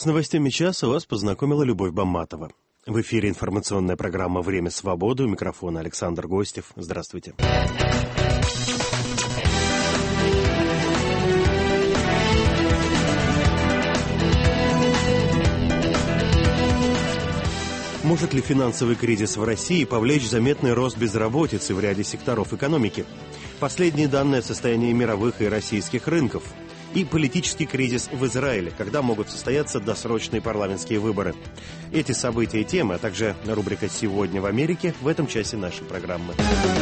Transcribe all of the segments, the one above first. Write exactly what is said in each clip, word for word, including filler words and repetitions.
С новостями часа вас познакомила Любовь Бамматова. В эфире информационная программа «Время свободы». У микрофона Александр Гостев. Здравствуйте. Может ли финансовый кризис в России повлечь заметный рост безработицы в ряде секторов экономики? Последние данные о состоянии мировых и российских рынков. И политический кризис в Израиле, когда могут состояться досрочные парламентские выборы. Эти события и темы, а также рубрика «Сегодня в Америке» в этом часе нашей программы.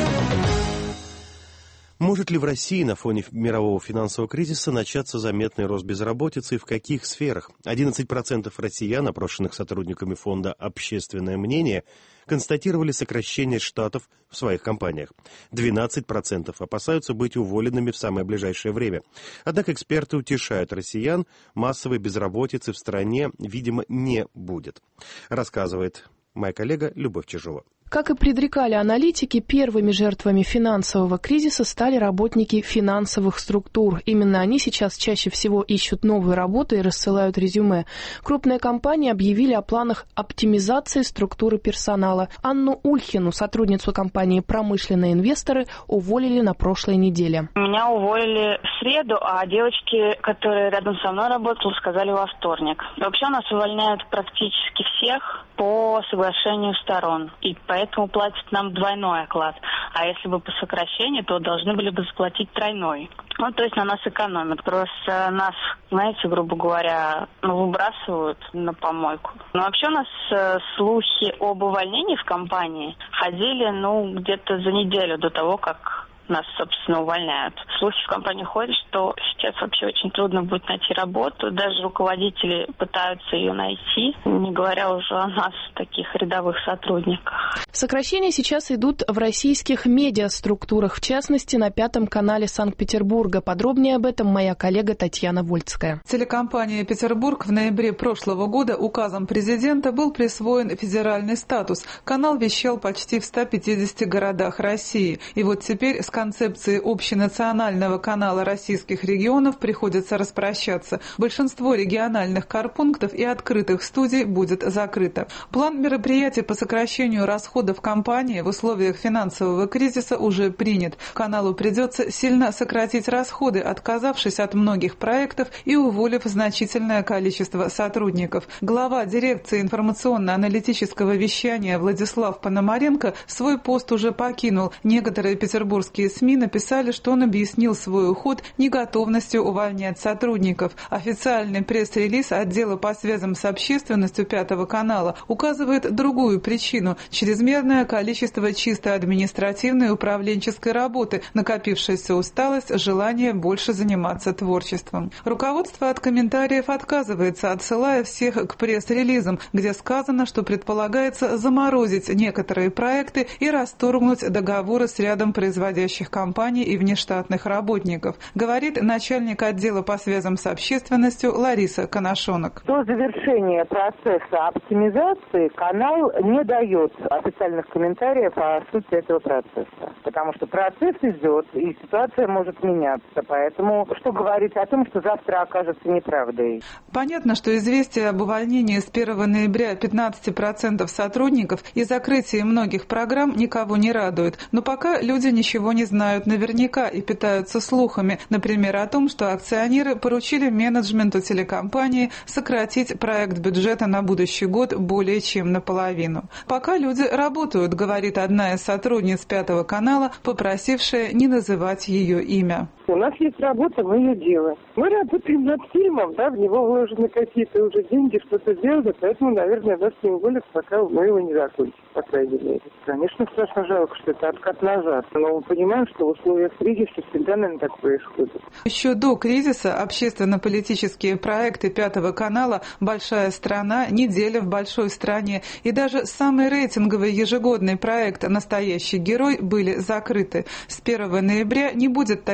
Может ли в России на фоне мирового финансового кризиса начаться заметный рост безработицы и в каких сферах? одиннадцать процентов россиян, опрошенных сотрудниками фонда «Общественное мнение», констатировали сокращение штатов в своих компаниях. двенадцать процентов опасаются быть уволенными в самое ближайшее время. Однако эксперты утешают россиян, массовой безработицы в стране, видимо, не будет. Рассказывает моя коллега Любовь Чижова. Как и предрекали аналитики, первыми жертвами финансового кризиса стали работники финансовых структур. Именно они сейчас чаще всего ищут новые работы и рассылают резюме. Крупные компании объявили о планах оптимизации структуры персонала. Анну Ульхину, сотрудницу компании «Промышленные инвесторы», уволили на прошлой неделе. Меня уволили в среду, а девочки, которые рядом со мной работали, сказали во вторник. Вообще нас увольняют практически всех по соглашению сторон. И поэтому Поэтому платят нам двойной оклад. А если бы по сокращению, то должны были бы заплатить тройной. Ну, то есть на нас экономят. Просто нас, знаете, грубо говоря, ну, выбрасывают на помойку. Но вообще у нас э, слухи об увольнении в компании ходили, ну, где-то за неделю до того, как нас, собственно, увольняют. Слухи в компании ходят, что сейчас вообще очень трудно будет найти работу. Даже руководители пытаются ее найти, не говоря уже о нас, таких рядовых сотрудниках. Сокращения сейчас идут в российских медиаструктурах, в частности, на Пятом канале Санкт-Петербурга. Подробнее об этом моя коллега Татьяна Вольцкая. Телекомпания «Петербург» в ноябре прошлого года указом президента был присвоен федеральный статус. Канал вещал почти в ста пятидесяти городах России. И вот теперь с концепцией общенационального канала российских регионов приходится распрощаться. Большинство региональных корпунктов и открытых студий будет закрыто. План мероприятий по сокращению расходов компании в условиях финансового кризиса уже принят. Каналу придется сильно сократить расходы, отказавшись от многих проектов и уволив значительное количество сотрудников. Глава дирекции информационно-аналитического вещания Владислав Пономаренко свой пост уже покинул. Некоторые петербургские СМИ написали, что он объяснил свой уход неготовностью увольнять сотрудников. Официальный пресс-релиз отдела по связям с общественностью Пятого канала указывает другую причину – чрезмерное количество чисто административной и управленческой работы, накопившаяся усталость, желание больше заниматься творчеством. Руководство от комментариев отказывается, отсылая всех к пресс-релизам, где сказано, что предполагается заморозить некоторые проекты и расторгнуть договоры с рядом производящих компаний и внештатных работников, говорит начальник отдела по связям с общественностью Лариса Коношонок. До завершения процесса оптимизации канал не дает официальных комментариев о сути этого процесса, потому что процесс идет и ситуация может меняться, поэтому что говорить о том, что завтра окажется неправдой. Понятно, что известие об увольнении с первого ноября пятнадцати процентов сотрудников и закрытии многих программ никого не радует, но пока люди ничего не знают наверняка и питаются слухами, например, о том, что акционеры поручили менеджменту телекомпании сократить проект бюджета на будущий год более чем наполовину. Пока люди работают, говорит одна из сотрудниц Пятого канала, попросившая не называть ее имя. У нас есть работа, мы ее делаем. Мы работаем над фильмом, да, в него вложены какие-то уже деньги, что-то сделали, поэтому, наверное, нас не уволят, пока мы его не закончим, по крайней мере. Конечно, страшно жалко, что это откат назад, но мы понимаем, что в условиях кризиса всегда, наверное, так происходит. Еще до кризиса общественно-политические проекты Пятого канала «Большая страна», «Неделя в большой стране» и даже самый рейтинговый ежегодный проект «Настоящий герой» были закрыты. С первого ноября не будет таких социальных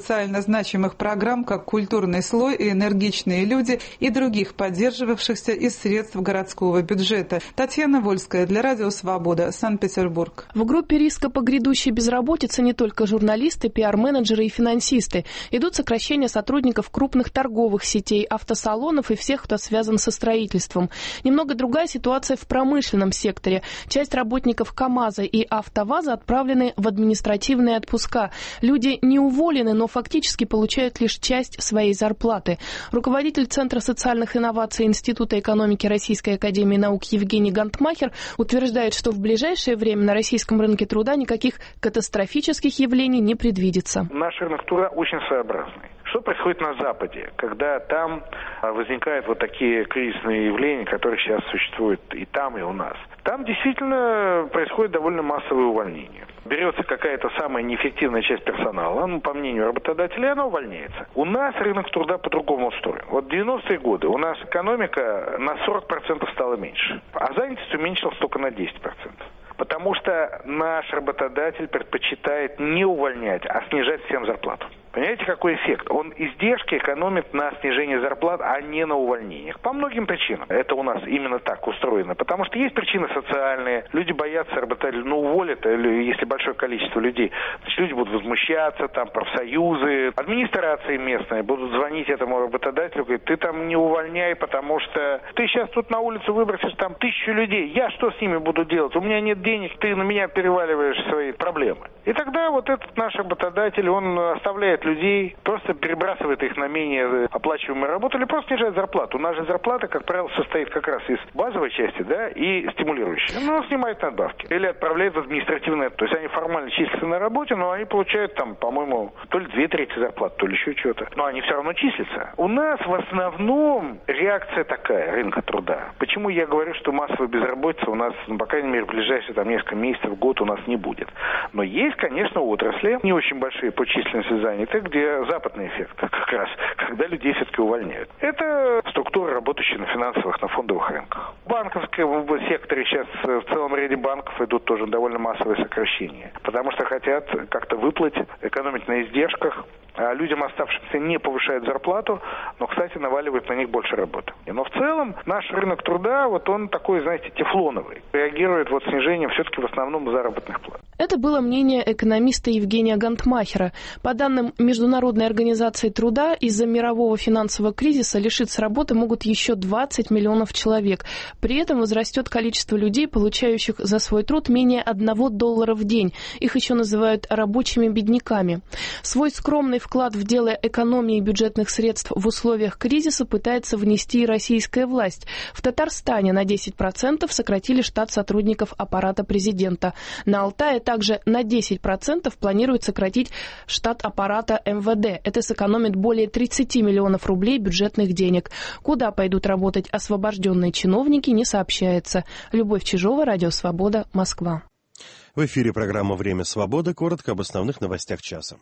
социально значимых программ, как «Культурный слой» и «Энергичные люди», и других, поддерживавшихся из средств городского бюджета. Татьяна Вольская для Радио Свобода, Санкт-Петербург. В группе риска по грядущей безработице не только журналисты, пиар-менеджеры и финансисты. Идут сокращения сотрудников крупных торговых сетей, автосалонов и всех, кто связан со строительством. Немного другая ситуация в промышленном секторе. Часть работников КАМАЗа и АвтоВАЗа отправлены в административные отпуска. Люди не уволены, но фактически получают лишь часть своей зарплаты. Руководитель Центра социальных инноваций Института экономики Российской академии наук Евгений Гантмахер утверждает, что в ближайшее время на российском рынке труда никаких катастрофических явлений не предвидится. Наш рынок труда очень своеобразный. Что происходит на Западе, когда там возникают вот такие кризисные явления, которые сейчас существуют и там, и у нас? Там действительно происходит довольно массовое увольнение. Берется какая-то самая неэффективная часть персонала, ну, по мнению работодателя, она увольняется. У нас рынок труда по-другому устроен. Вот в девяностые годы у нас экономика на сорок процентов стала меньше, а занятость уменьшилась только на десять процентов. Потому что наш работодатель предпочитает не увольнять, а снижать всем зарплату. Понимаете, какой эффект? Он издержки экономит на снижении зарплат, а не на увольнениях. По многим причинам. Это у нас именно так устроено. Потому что есть причины социальные. Люди боятся работодателя, ну, уволят, или если большое количество людей. Значит, люди будут возмущаться, там, профсоюзы. Администрации местные будут звонить этому работодателю, говорить, ты там не увольняй, потому что ты сейчас тут на улицу выбросишь там тысячу людей. Я что с ними буду делать? У меня нет денег, ты на меня переваливаешь свои проблемы. И тогда вот этот наш работодатель, он оставляет людей, просто перебрасывает их на менее оплачиваемую работу или просто снижает зарплату. У нас же зарплата, как правило, состоит как раз из базовой части, да, и стимулирующей. Ну, он снимает надбавки. Или отправляет в административное. То есть они формально числятся на работе, но они получают там, по-моему, то ли две трети зарплаты, то ли еще что-то. Но они все равно числятся. У нас в основном реакция такая, рынка труда. Почему я говорю, что массовая безработица у нас, ну, по крайней мере, в ближайшие там несколько месяцев, год у нас не будет. Но есть, конечно, отрасли, не очень большие по численности занятых, где западный эффект как раз, когда людей все-таки увольняют. Это структуры, работающие на финансовых, на фондовых рынках. В банковском секторе сейчас в целом ряде банков идут тоже довольно массовые сокращения, потому что хотят как-то выплыть, экономить на издержках, а людям, оставшимся, не повышают зарплату, но, кстати, наваливают на них больше работы. Но в целом наш рынок труда, вот он такой, знаете, тефлоновый. Реагирует вот снижением все-таки в основном заработных плат. Это было мнение экономиста Евгения Гантмахера. По данным Международной организации труда, из-за мирового финансового кризиса лишиться работы могут еще двадцать миллионов человек. При этом возрастет количество людей, получающих за свой труд менее одного доллара в день. Их еще называют рабочими бедняками. Свой скромный вклад в дело экономии бюджетных средств в условиях кризиса пытается внести и российская власть. В Татарстане на десять процентов сократили штат сотрудников аппарата президента. На Алтае также на десять процентов планируют сократить штат аппарата эм вэ дэ. Это сэкономит более тридцать миллионов рублей бюджетных денег. Куда пойдут работать освобожденные чиновники, не сообщается. Любовь Чижова, Радио Свобода, Москва. В эфире программа «Время свободы». Коротко об основных новостях часа.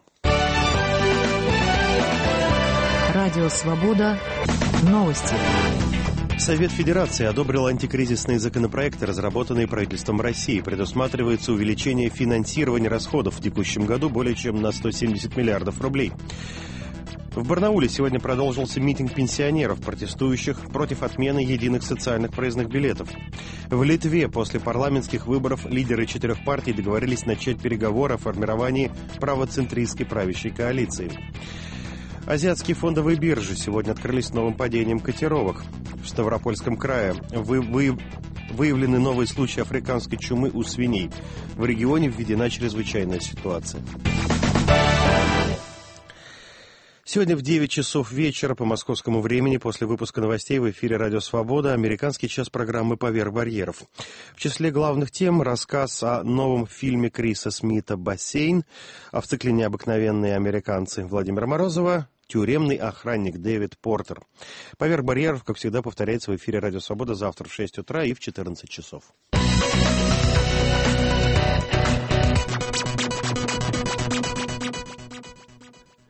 Радио Свобода. Новости. Совет Федерации одобрил антикризисные законопроекты, разработанные правительством России. Предусматривается увеличение финансирования расходов в текущем году более чем на сто семьдесят миллиардов рублей. В Барнауле сегодня продолжился митинг пенсионеров, протестующих против отмены единых социальных проездных билетов. В Литве после парламентских выборов лидеры четырех партий договорились начать переговоры о формировании правоцентристской правящей коалиции. Азиатские фондовые биржи сегодня открылись с новым падением котировок. В Ставропольском крае вы, вы, выявлены новые случаи африканской чумы у свиней. В регионе введена чрезвычайная ситуация. Сегодня в девять часов вечера по московскому времени после выпуска новостей в эфире «Радио Свобода» американский час программы «Поверх барьеров». В числе главных тем рассказ о новом фильме Криса Смита «Бассейн», а в цикле «Необыкновенные американцы» Владимира Морозова «Тюремный охранник» Дэвид Портер. «Поверх барьеров», как всегда, повторяется в эфире «Радио Свобода» завтра в шесть утра и в четырнадцать часов.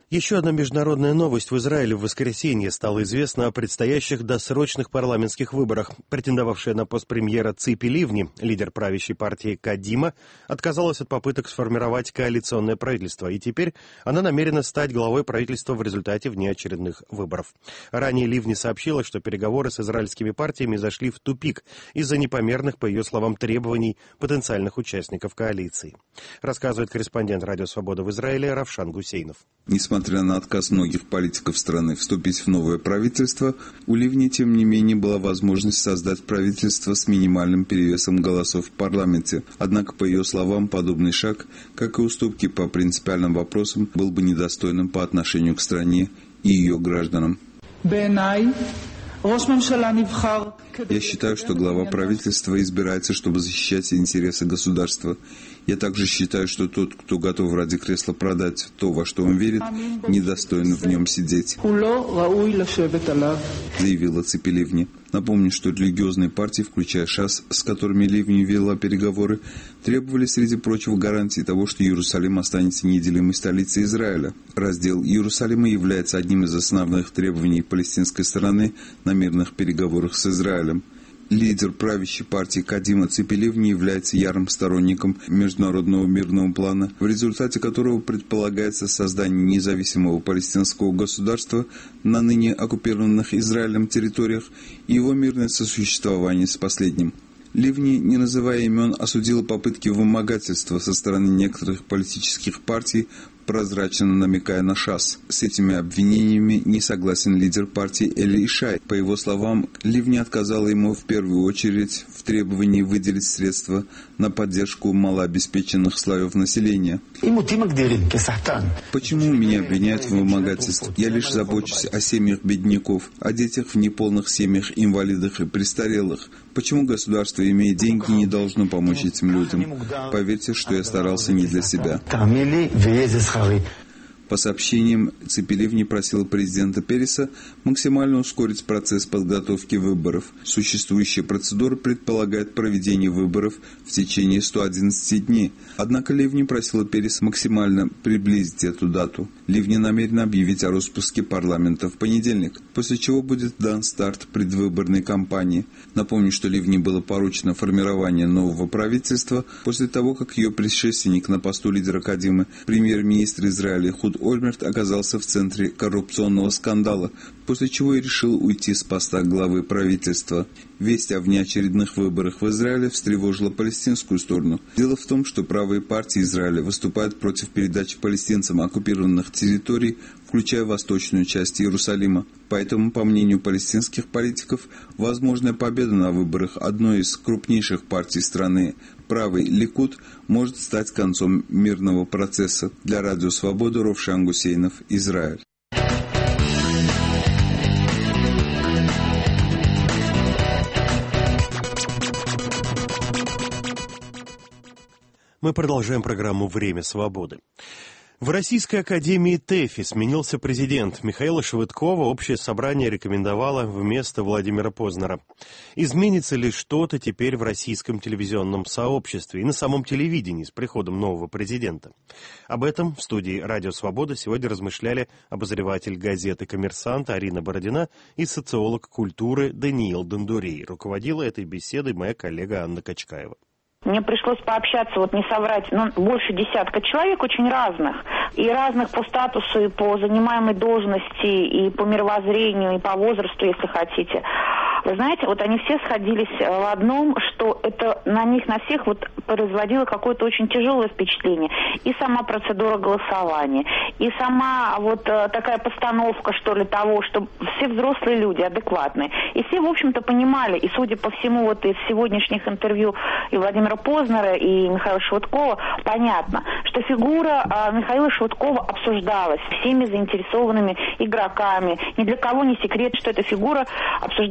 Еще одна международная новость. В Израиле в воскресенье стало известно о предстоящих досрочных парламентских выборах. Претендовавшая на пост премьера Ципи Ливни, лидер правящей партии Кадима, отказалась от попыток сформировать коалиционное правительство, и теперь она намерена стать главой правительства в результате внеочередных выборов. Ранее Ливни сообщила, что переговоры с израильскими партиями зашли в тупик из-за непомерных, по ее словам, требований потенциальных участников коалиции. Рассказывает корреспондент Радио Свобода в Израиле Равшан Гусейнов. Несмотря на отказ многих политиков страны вступить в новое правительство, у Ливни, тем не менее, была возможность создать правительство с минимальным перевесом голосов в парламенте. Однако, по ее словам, подобный шаг, как и уступки по принципиальным вопросам, был бы недостойным по отношению к стране и ее гражданам. Я считаю, что глава правительства избирается, чтобы защищать интересы государства. Я также считаю, что тот, кто готов ради кресла продать то, во что он верит, недостоин в нем сидеть, заявила Ципи Ливни. Напомню, что религиозные партии, включая ШАС, с которыми Ливни вела переговоры, требовали, среди прочего, гарантии того, что Иерусалим останется неделимой столицей Израиля. Раздел Иерусалима является одним из основных требований палестинской стороны на мирных переговорах с Израилем. Лидер правящей партии Кадима Ципи Ливни является ярым сторонником международного мирного плана, в результате которого предполагается создание независимого палестинского государства на ныне оккупированных Израилем территориях и его мирное сосуществование с последним. Ливни, не называя имен, осудила попытки вымогательства со стороны некоторых политических партий, прозрачно намекая на ШАС. С этими обвинениями не согласен лидер партии Эли Ишай. По его словам, Ливни отказала ему в первую очередь в требовании выделить средства на поддержку малообеспеченных слоев населения. Почему меня обвиняют в вымогательстве? Я лишь забочусь о семьях бедняков, о детях в неполных семьях, инвалидах и престарелых. Почему государство, имея деньги, не должно помочь этим людям? Поверьте, что я старался не для себя. По сообщениям, Ципи Ливни просила президента Переса максимально ускорить процесс подготовки выборов. Существующая процедура предполагает проведение выборов в течение ста одиннадцати дней. Однако Ливни просила Переса максимально приблизить эту дату. Ливни намерена объявить о распуске парламента в понедельник, после чего будет дан старт предвыборной кампании. Напомню, что Ливни было поручено формирование нового правительства после того, как ее предшественник на посту лидера Кадимы, премьер-министр Израиля Худ Ольмерт, оказался в центре коррупционного скандала, после чего и решил уйти с поста главы правительства. Весть о внеочередных выборах в Израиле встревожила палестинскую сторону. Дело в том, что правые партии Израиля выступают против передачи палестинцам оккупированных территорий, включая восточную часть Иерусалима. Поэтому, по мнению палестинских политиков, возможная победа на выборах одной из крупнейших партий страны, правый Ликуд, может стать концом мирного процесса. Для Радио Свобода Равшан Гусейнов, Израиль. Мы продолжаем программу «Время свободы». В Российской академии ТЭФИ сменился президент. Михаила Швыдкова общее собрание рекомендовало вместо Владимира Познера. Изменится ли что-то теперь в российском телевизионном сообществе и на самом телевидении с приходом нового президента? Об этом в студии «Радио Свобода» сегодня размышляли обозреватель газеты «Коммерсант» Арина Бородина и социолог культуры Даниил Дондурей. Руководила этой беседой моя коллега Анна Качкаева. Мне пришлось пообщаться, вот не соврать, ну, больше десятка человек, очень разных. И разных по статусу, и по занимаемой должности, и по мировоззрению, и по возрасту, если хотите. Вы знаете, вот они все сходились в одном, что это на них, на всех вот производило какое-то очень тяжелое впечатление. И сама процедура голосования, и сама вот такая постановка, что ли, того, что все взрослые люди, адекватные. И все, в общем-то, понимали, и судя по всему, вот из сегодняшних интервью и Владимира Познера, и Михаила Швыдкова, понятно, что фигура а, Михаила Швыдкова обсуждалась всеми заинтересованными игроками. Ни для кого не секрет, что эта фигура обсуждалась как наиболее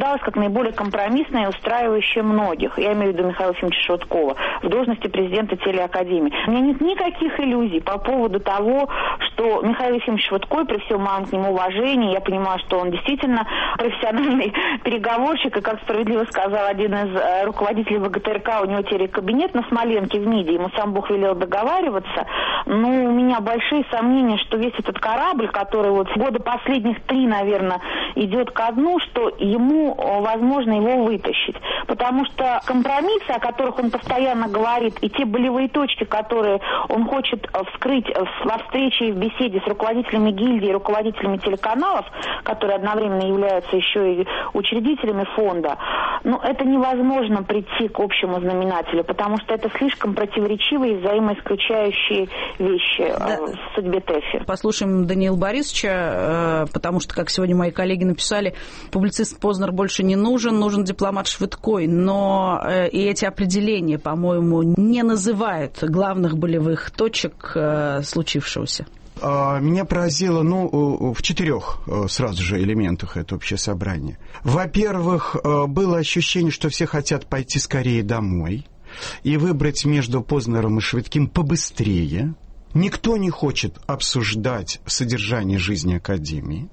наиболее компромиссная и устраивающая многих. Я имею в виду Михаила Ефимовича Швыдкова в должности президента телеакадемии. У меня нет никаких иллюзий по поводу того, что Михаил Ефимович Швыдкой, при всем моем к нему уважении, я понимаю, что он действительно профессиональный переговорщик, и, как справедливо сказал один из руководителей ВГТРК, у него теперь кабинет на Смоленке в МИДе, ему сам Бог велел договариваться, но у меня большие сомнения, что весь этот корабль, который вот с года последних три, наверное, идет ко дну, что ему возможно его вытащить. Потому что компромиссы, о которых он постоянно говорит, и те болевые точки, которые он хочет вскрыть во встрече и в беседе с руководителями гильдии, руководителями телеканалов, которые одновременно являются еще и учредителями фонда, ну, это невозможно прийти к общему знаменателю, потому что это слишком противоречивые и взаимоисключающие вещи да. в судьбе ТЭФИ. Послушаем Даниила Борисовича, потому что, как сегодня мои коллеги написали, публицист Познер больше не нужен, нужен дипломат Швыдкой, но и эти определения, по-моему, не называют главных болевых точек случившегося. Меня поразило, ну, в четырех сразу же элементах это общее собрание. Во-первых, было ощущение, что все хотят пойти скорее домой и выбрать между Познером и Швыдким побыстрее. Никто не хочет обсуждать содержание жизни Академии.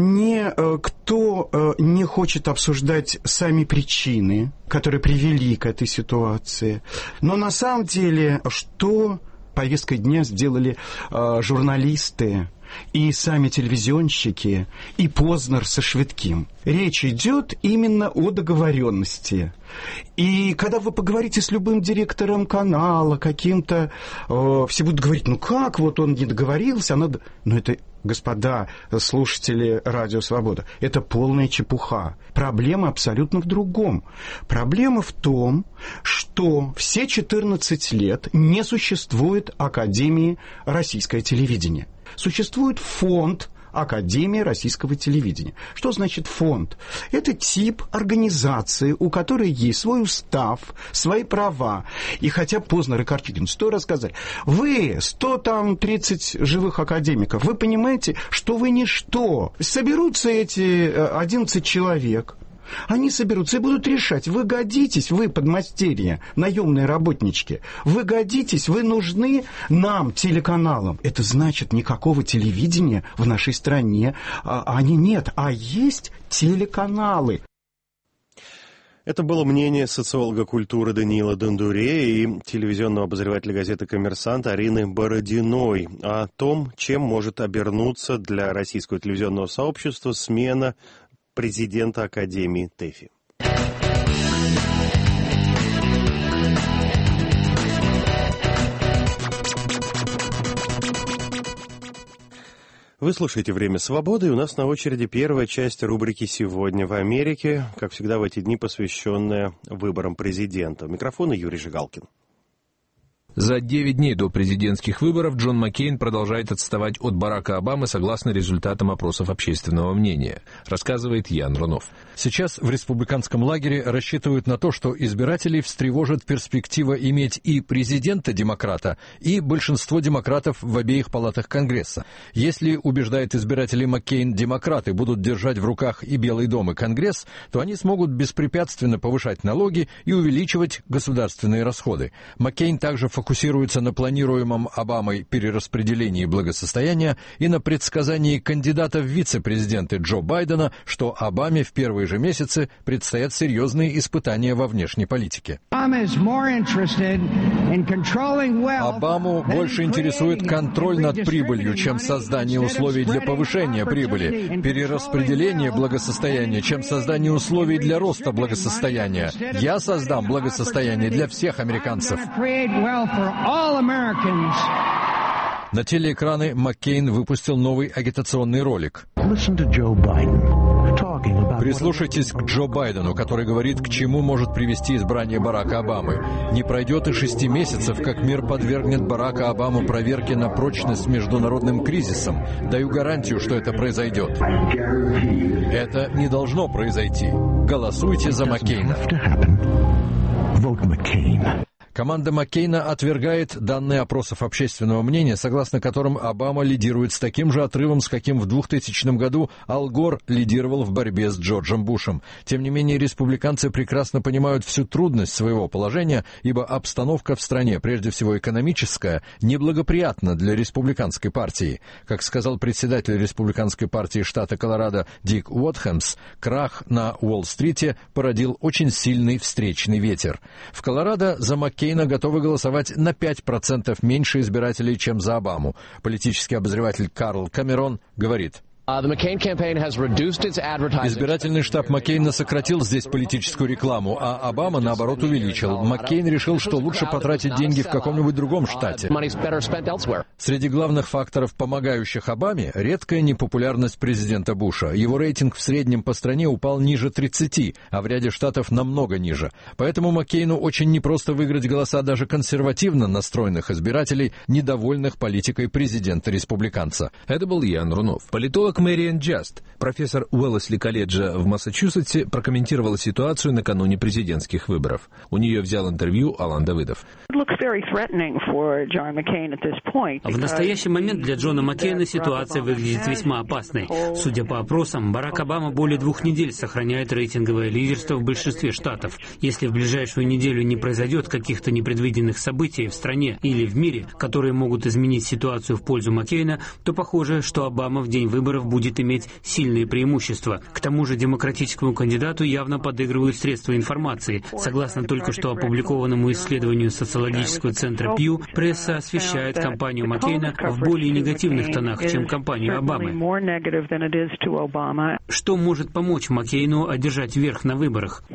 Никто не хочет обсуждать сами причины, которые привели к этой ситуации. Но на самом деле, что повесткой дня сделали э, журналисты и сами телевизионщики, и Познер со Швыдким. Речь идет именно о договоренности. И когда вы поговорите с любым директором канала, каким-то, э, все будут говорить, ну как, вот он не договорился, она... Ну это, господа слушатели Радио Свобода, это полная чепуха. Проблема абсолютно в другом. Проблема в том, что все четырнадцать лет не существует Академии Российского телевидения. Существует фонд Академии Российского телевидения. Что значит фонд? Это тип организации, у которой есть свой устав, свои права. И хотя Познер и Корчагин сто раз сказали, вы, сто тридцать живых академиков, вы понимаете, что вы ничто. Соберутся эти одиннадцать человек, они соберутся и будут решать, вы годитесь, вы подмастерья, наемные работнички, вы годитесь, вы нужны нам, телеканалам. Это значит, никакого телевидения в нашей стране а, они нет, а есть телеканалы. Это было мнение социолога культуры Даниила Дондуре и телевизионного обозревателя газеты «Коммерсант» Арины Бородиной о том, чем может обернуться для российского телевизионного сообщества смена президента Академии ТЭФИ. Вы слушаете «Время свободы», и у нас на очереди первая часть рубрики «Сегодня в Америке», как всегда в эти дни посвященная выборам президента. Микрофон Юрий Жигалкин. За девять дней до президентских выборов Джон Маккейн продолжает отставать от Барака Обамы согласно результатам опросов общественного мнения, рассказывает Ян Рунов. Сейчас в республиканском лагере рассчитывают на то, что избирателей встревожит перспектива иметь и президента-демократа, и большинство демократов в обеих палатах Конгресса. Если, убеждает избирателей Маккейн, демократы будут держать в руках и Белый дом, и Конгресс, то они смогут беспрепятственно повышать налоги и увеличивать государственные расходы. Маккейн также фокусируется фокусируется на планируемом Обамой перераспределении благосостояния и на предсказании кандидата в вице-президенты Джо Байдена, что Обаме в первые же месяцы предстоят сильные испытания во внешней политике. Обаму больше интересует контроль над прибылью, чем создание условий для повышения прибыли, перераспределение благосостояния, чем создание условий для роста благосостояния. Я создам благосостояние для всех американцев. На телеэкраны Маккейн выпустил новый агитационный ролик. Прислушайтесь к Джо Байдену, который говорит, к чему может привести избрание Барака Обамы. Не пройдет и шести месяцев, как мир подвергнет Барака Обаму проверке на прочность международным кризисом. Даю гарантию, что это произойдет. Это не должно произойти. Голосуйте за Маккейна. Команда Маккейна отвергает данные опросов общественного мнения, согласно которым Обама лидирует с таким же отрывом, с каким в двухтысячном году Ал Гор лидировал в борьбе с Джорджем Бушем. Тем не менее, республиканцы прекрасно понимают всю трудность своего положения, ибо обстановка в стране, прежде всего экономическая, неблагоприятна для республиканской партии. Как сказал председатель республиканской партии штата Колорадо Дик Уотхэмс, крах на Уолл-стрите породил очень сильный встречный ветер. В Колорадо за Маккейна готовы голосовать на пять процентов меньше избирателей, чем за Обаму. Политический обозреватель Карл Камерон говорит: избирательный штаб Маккейна сократил здесь политическую рекламу, а Обама, наоборот, увеличил. Маккейн решил, что лучше потратить деньги в каком-нибудь другом штате. Среди главных факторов, помогающих Обаме, редкая непопулярность президента Буша. Его рейтинг в среднем по стране упал ниже тридцати, а в ряде штатов намного ниже. Поэтому Маккейну очень непросто выиграть голоса даже консервативно настроенных избирателей, недовольных политикой президента-республиканца. Это был Ян Рунов. Политолог Мэриан Джаст, профессор Уэллесли колледжа в Массачусетсе, прокомментировала ситуацию накануне президентских выборов. У нее взял интервью Алан Давыдов. В настоящий момент для Джона Маккейна ситуация выглядит весьма опасной. Судя по опросам, Барак Обама более двух недель сохраняет рейтинговое лидерство в большинстве штатов. Если в ближайшую неделю не произойдет каких-то непредвиденных событий в стране или в мире, которые могут изменить ситуацию в пользу Маккейна, то похоже, что Обама в день выборов будет иметь сильные преимущества. К тому же демократическому кандидату явно подыгрывают средства информации. Согласно только что опубликованному исследованию социологического центра Пью, пресса освещает кампанию Маккейна в более негативных тонах, чем кампанию Обамы. Что может помочь Маккейну одержать верх на выборах?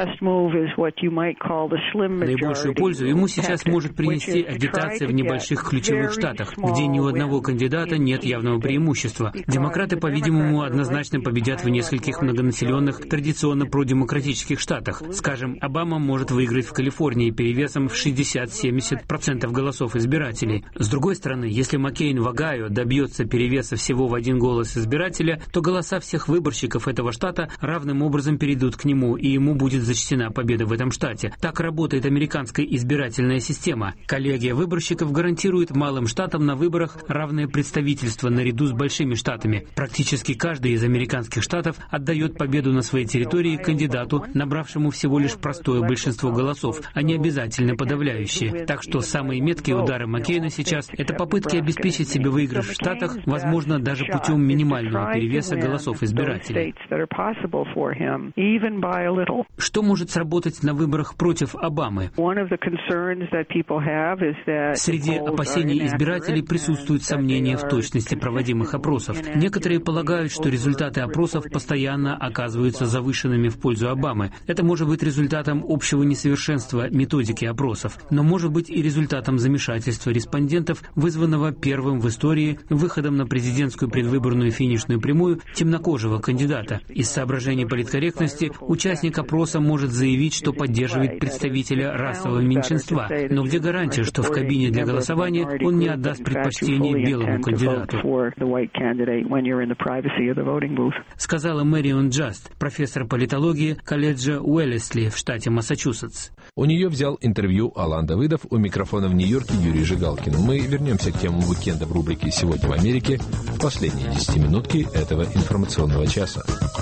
Наибольшую пользу ему сейчас может принести агитация в небольших ключевых штатах, где ни у одного кандидата нет явного преимущества. Демократы, по-видимому, однозначно победят в нескольких многонаселенных, традиционно продемократических штатах. Скажем, Обама может выиграть в Калифорнии перевесом в шестьдесят-семьдесят процентов голосов избирателей. С другой стороны, если Маккейн в Огайо добьется перевеса всего в один голос избирателя, то голоса всех выборщиков этого штата равным образом перейдут к нему, и ему будет зачтена победа в этом штате. Так работает американская избирательная система. Коллегия выборщиков гарантирует малым штатам на выборах равное представительство наряду с большими штатами. Практически каждый из американских штатов отдает победу на своей территории кандидату, набравшему всего лишь простое большинство голосов, а не обязательно подавляющие. Так что самые меткие удары Маккейна сейчас – это попытки обеспечить себе выигрыш в штатах, возможно, даже путем минимального перевеса голосов избирателей. Что может сработать на выборах против Обамы? Среди опасений избирателей присутствуют сомнения в точности проводимых опросов. Некоторые полагают, что результаты опросов постоянно оказываются завышенными в пользу Обамы. Это может быть результатом общего несовершенства методики опросов, но может быть и результатом замешательства респондентов, вызванного первым в истории выходом на президентскую предвыборную финишную прямую темнокожего кандидата. Из соображений политкорректности участник опроса может заявить, что поддерживает представителя расового меньшинства, но где гарантия, что в кабине для голосования он не отдаст предпочтение белому кандидату? Сказала Мэриан Джаст, профессор политологии колледжа Уэллесли в штате Массачусетс. У нее взял интервью Алан Давыдов, у микрофона в Нью-Йорке Юрий Жигалкин. Мы вернемся к темам уикенда в рубрике «Сегодня в Америке» в последние десятиминутки этого информационного часа.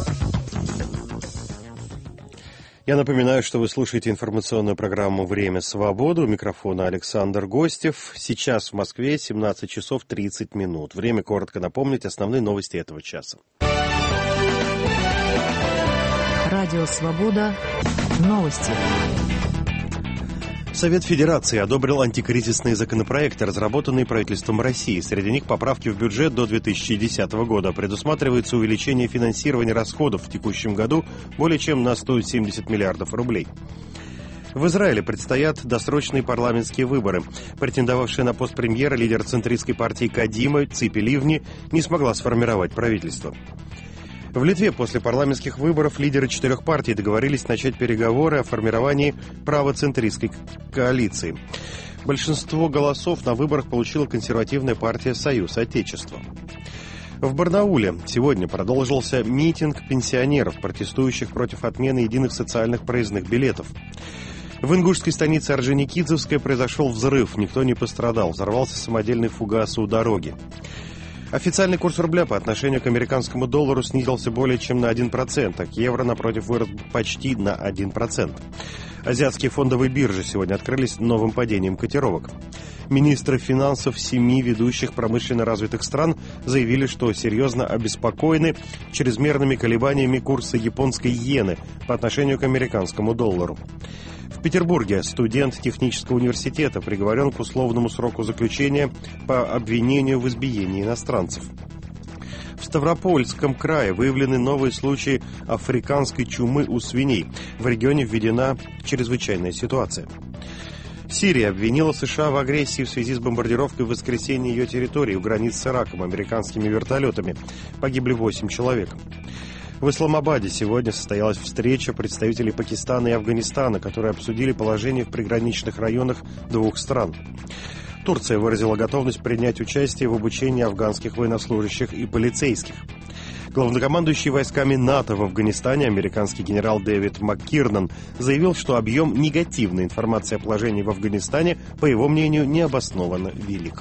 Я напоминаю, что вы слушаете информационную программу «Время свободы». У микрофона Александр Гостев. Сейчас в Москве семнадцать часов тридцать минут. Время коротко напомнить основные новости этого часа. Радио «Свобода». Новости. Совет Федерации одобрил антикризисные законопроекты, разработанные правительством России. Среди них поправки в бюджет до две тысячи десятого года. Предусматривается увеличение финансирования расходов в текущем году более чем на сто семьдесят миллиардов рублей. В Израиле предстоят досрочные парламентские выборы. Претендовавшая на пост премьера лидер центристской партии Кадима Ципи Ливни не смогла сформировать правительство. В Литве после парламентских выборов лидеры четырех партий договорились начать переговоры о формировании правоцентристской коалиции. Большинство голосов на выборах получила консервативная партия «Союз Отечества». В Барнауле сегодня продолжился митинг пенсионеров, протестующих против отмены единых социальных проездных билетов. В ингушской станице Орджоникидзевская произошел взрыв. Никто не пострадал. Взорвался самодельный фугас у дороги. Официальный курс рубля по отношению к американскому доллару снизился более чем на один процент, а к евро, напротив, вырос почти на один процент. Азиатские фондовые биржи сегодня открылись новым падением котировок. Министры финансов семи ведущих промышленно развитых стран заявили, что серьезно обеспокоены чрезмерными колебаниями курса японской иены по отношению к американскому доллару. В Петербурге студент технического университета приговорен к условному сроку заключения по обвинению в избиении иностранцев. В Ставропольском крае выявлены новые случаи африканской чумы у свиней. В регионе введена чрезвычайная ситуация. Сирия обвинила США в агрессии в связи с бомбардировкой в воскресенье ее территории у границ с Ираком американскими вертолетами. Погибли восемь человек. В Исламабаде сегодня состоялась встреча представителей Пакистана и Афганистана, которые обсудили положение в приграничных районах двух стран. Турция выразила готовность принять участие в обучении афганских военнослужащих и полицейских. Главнокомандующий войсками НАТО в Афганистане, американский генерал Дэвид МакКирнан, заявил, что объем негативной информации о положении в Афганистане, по его мнению, необоснованно велик.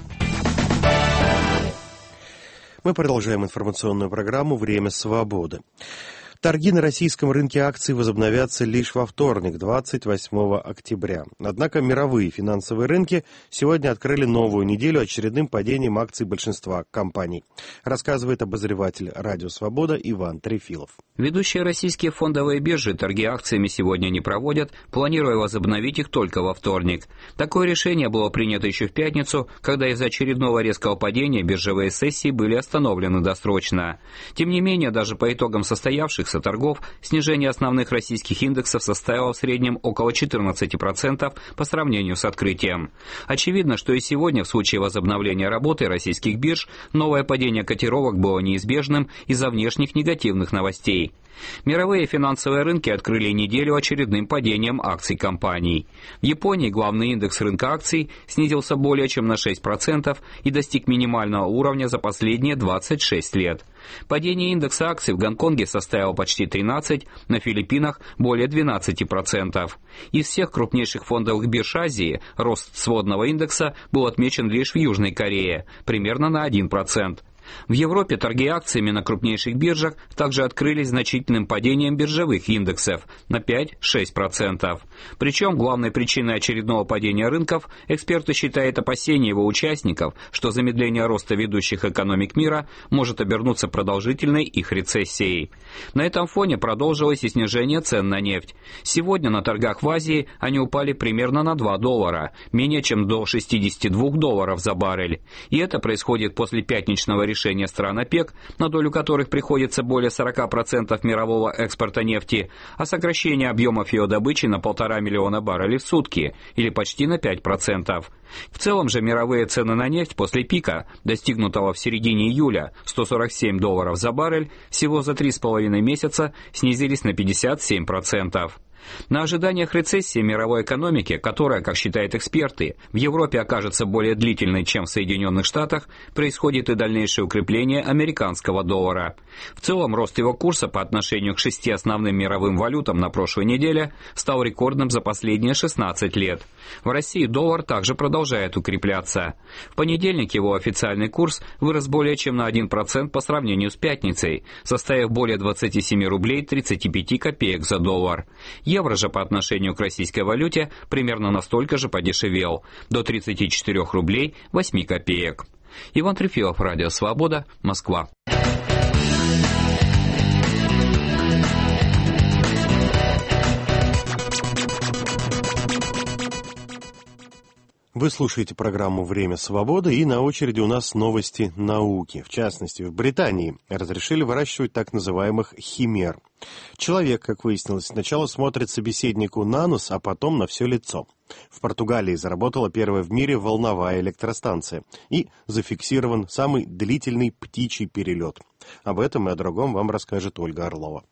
Мы продолжаем информационную программу «Время свободы». Торги на российском рынке акций возобновятся лишь во вторник, двадцать восьмого октября. Однако мировые финансовые рынки сегодня открыли новую неделю очередным падением акций большинства компаний. Рассказывает обозреватель «Радио Свобода» Иван Трефилов. Ведущие российские фондовые биржи торги акциями сегодня не проводят, планируя возобновить их только во вторник. Такое решение было принято еще в пятницу, когда из-за очередного резкого падения биржевые сессии были остановлены досрочно. Тем не менее, даже по итогам состоявшихся торгов, снижение основных российских индексов составило в среднем около четырнадцати процентов по сравнению с открытием. Очевидно, что и сегодня в случае возобновления работы российских бирж новое падение котировок было неизбежным из-за внешних негативных новостей. Мировые финансовые рынки открыли неделю очередным падением акций компаний. В Японии главный индекс рынка акций снизился более чем на шесть процентов и достиг минимального уровня за последние двадцать шесть лет. Падение индекса акций в Гонконге составило почти тринадцать процентов, на Филиппинах более двенадцать процентов. Из всех крупнейших фондовых бирж Азии рост сводного индекса был отмечен лишь в Южной Корее, примерно на один процент. В Европе торги акциями на крупнейших биржах также открылись значительным падением биржевых индексов на пять-шесть процентов. Причем главной причиной очередного падения рынков эксперты считают опасения его участников, что замедление роста ведущих экономик мира может обернуться продолжительной их рецессией. На этом фоне продолжилось и снижение цен на нефть. Сегодня на торгах в Азии они упали примерно на два доллара, менее чем до шестидесяти двух долларов за баррель. И это происходит после пятничного решения решения стран ОПЕК, на долю которых приходится более сорока процентов мирового экспорта нефти, а сокращение объемов ее добычи на полтора миллиона баррелей в сутки, или почти на пять процентов. В целом же мировые цены на нефть после пика, достигнутого в середине июля сто сорок семь долларов за баррель, всего за три с половиной месяца снизились на пятьдесят семь процентов. На ожиданиях рецессии мировой экономики, которая, как считают эксперты, в Европе окажется более длительной, чем в Соединенных Штатах, происходит и дальнейшее укрепление американского доллара. В целом, рост его курса по отношению к шести основным мировым валютам на прошлой неделе стал рекордным за последние шестнадцать лет. В России доллар также продолжает укрепляться. В понедельник его официальный курс вырос более чем на один процент по сравнению с пятницей, составив более двадцати семи рублей тридцати пяти копеек за доллар. Евро же по отношению к российской валюте примерно настолько же подешевел, до тридцати четырёх рублей восьми копеек. Иван Трефилов, Радио Свобода, Москва. Вы слушаете программу «Время свободы», и на очереди у нас новости науки. В частности, в Британии разрешили выращивать так называемых химер. Человек, как выяснилось, сначала смотрит собеседнику на нос, а потом на все лицо. В Португалии заработала первая в мире волновая электростанция и зафиксирован самый длительный птичий перелет. Об этом и о другом вам расскажет Ольга Орлова.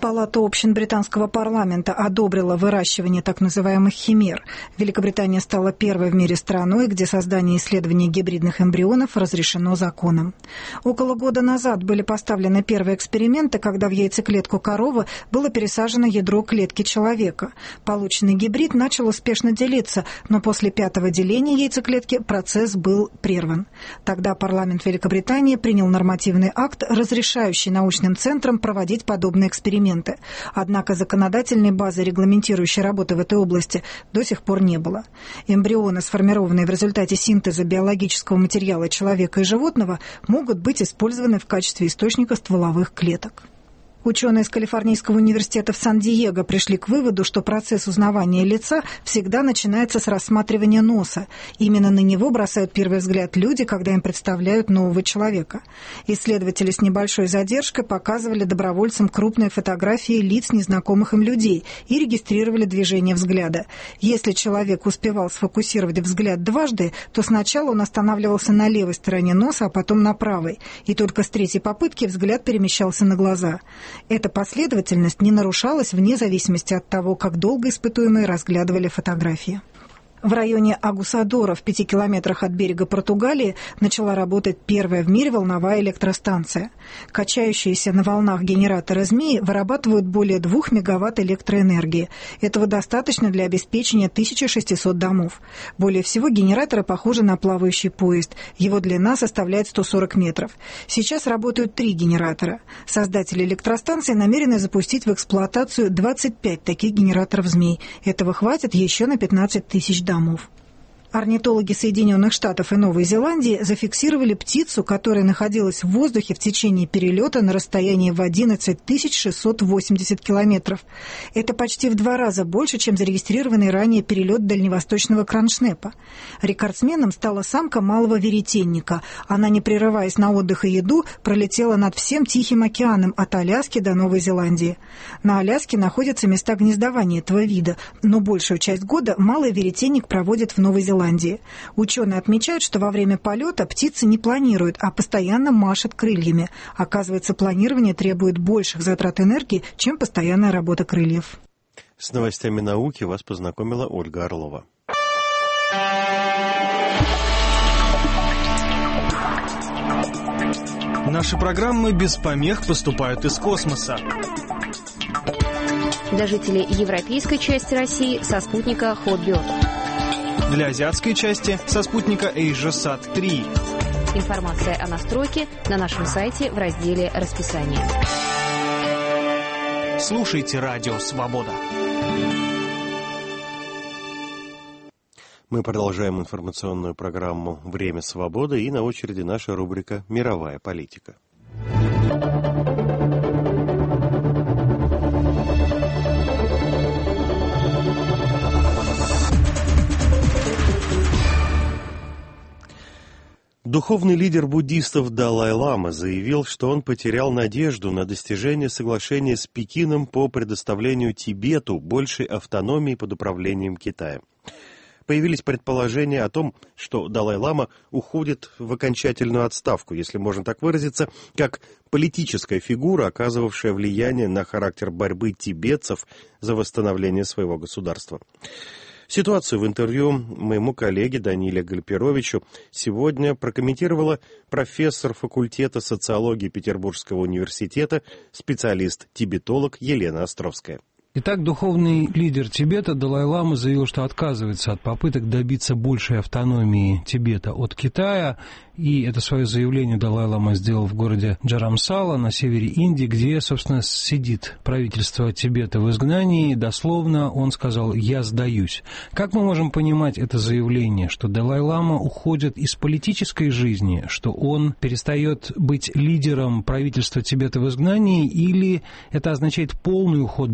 Палата общин британского парламента одобрила выращивание так называемых химер. Великобритания стала первой в мире страной, где создание и исследование гибридных эмбрионов разрешено законом. Около года назад были поставлены первые эксперименты, когда в яйцеклетку коровы было пересажено ядро клетки человека. Полученный гибрид начал успешно делиться, но после пятого деления яйцеклетки процесс был прерван. Тогда парламент Великобритании принял нормативный акт, разрешающий научным центрам проводить подобные эксперименты. Однако законодательной базы, регламентирующей работу в этой области, до сих пор не было. Эмбрионы, сформированные в результате синтеза биологического материала человека и животного, могут быть использованы в качестве источника стволовых клеток. Ученые из Калифорнийского университета в Сан-Диего пришли к выводу, что процесс узнавания лица всегда начинается с рассматривания носа. Именно на него бросают первый взгляд люди, когда им представляют нового человека. Исследователи с небольшой задержкой показывали добровольцам крупные фотографии лиц незнакомых им людей и регистрировали движение взгляда. Если человек успевал сфокусировать взгляд дважды, то сначала он останавливался на левой стороне носа, а потом на правой, и только с третьей попытки взгляд перемещался на глаза. Эта последовательность не нарушалась вне зависимости от того, как долго испытуемые разглядывали фотографии. В районе Агусадора, в пяти километрах от берега Португалии, начала работать первая в мире волновая электростанция. Качающиеся на волнах генераторы «Змеи» вырабатывают более двух мегаватт электроэнергии. Этого достаточно для обеспечения тысячи шестисот домов. Более всего генераторы похожи на плавающий поезд. Его длина составляет сто сорок метров. Сейчас работают три генератора. Создатели электростанции намерены запустить в эксплуатацию двадцать пять таких генераторов «Змей». Этого хватит еще на пятнадцать тысяч домов. домов. Орнитологи Соединенных Штатов и Новой Зеландии зафиксировали птицу, которая находилась в воздухе в течение перелета на расстоянии в одиннадцать тысяч шестьсот восемьдесят километров. Это почти в два раза больше, чем зарегистрированный ранее перелет дальневосточного кроншнепа. Рекордсменом стала самка малого веретенника. Она, не прерываясь на отдых и еду, пролетела над всем Тихим океаном от Аляски до Новой Зеландии. На Аляске находятся места гнездования этого вида, но большую часть года малый веретенник проводит в Новой Зеландии. Ученые отмечают, что во время полета птицы не планируют, а постоянно машут крыльями. Оказывается, планирование требует больших затрат энергии, чем постоянная работа крыльев. С новостями науки вас познакомила Ольга Орлова. Наши программы без помех поступают из космоса. Для жителей европейской части России со спутника Hotbird. Для азиатской части со спутника AsiaSat три. Информация о настройке на нашем сайте в разделе «Расписание». Слушайте Радио Свобода. Мы продолжаем информационную программу «Время свободы», и на очереди наша рубрика «Мировая политика». Духовный лидер буддистов Далай-лама заявил, что он потерял надежду на достижение соглашения с Пекином по предоставлению Тибету большей автономии под управлением Китая. Появились предположения о том, что Далай-лама уходит в окончательную отставку, если можно так выразиться, как политическая фигура, оказывавшая влияние на характер борьбы тибетцев за восстановление своего государства. Ситуацию в интервью моему коллеге Даниле Гальперовичу сегодня прокомментировала профессор факультета социологии Петербургского университета, специалист-тибетолог Елена Островская. Итак, духовный лидер Тибета Далай-лама заявил, что отказывается от попыток добиться большей автономии Тибета от Китая. И это свое заявление Далай-лама сделал в городе Джарамсала на севере Индии, где, собственно, сидит правительство Тибета в изгнании. Дословно он сказал «я сдаюсь». Как мы можем понимать это заявление, что Далай-лама уходит из политической жизни, что он перестает быть лидером правительства Тибета в изгнании, или это означает полный уход Далай-ламы